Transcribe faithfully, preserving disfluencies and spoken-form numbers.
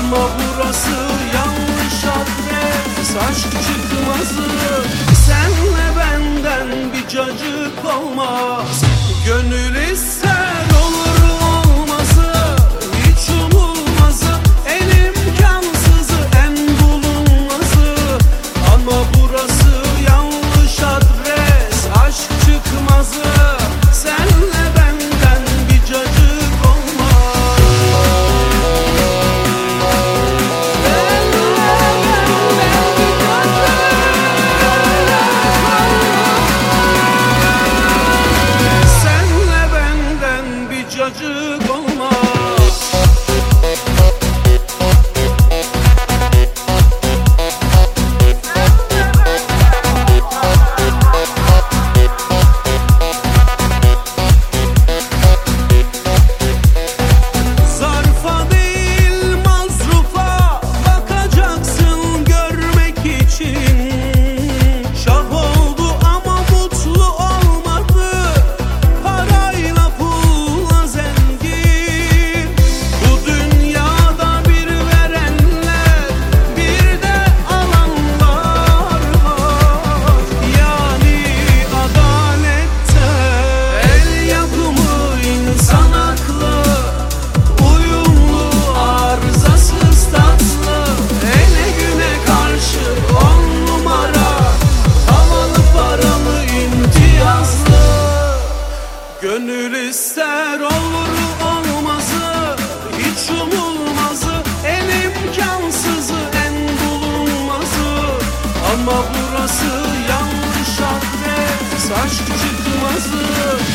Ama burası yanlış adres, aşk çıkmazı. Senle benden bir cacık olmaz. Gönül ister olur olmazı, hiç umulmazı, en imkansızı, en bulunmazı. Ama burası yanlış adres, aşk çıkmazı. Senle benden bir cacık olmaz. Senle benden bir cacık olmaz. Zarfa değil mazrufa bakacaksın görmek için. Şah oldu ama mutlu olmadı, parayla pulla zengin. Bu dünyada bir verenler, bir de alanlar var. Yani adalette el yapımı insan haklı, uyumlu, arızasız, tatlı. Ele güne karşı on numara, havalı, paralı, imtiyazlı. Gönül ister olur olmazı, hiç umulmazı, en imkansızı, en bulunmazı. Ama burası yanlış adres, aşk çıkmazı.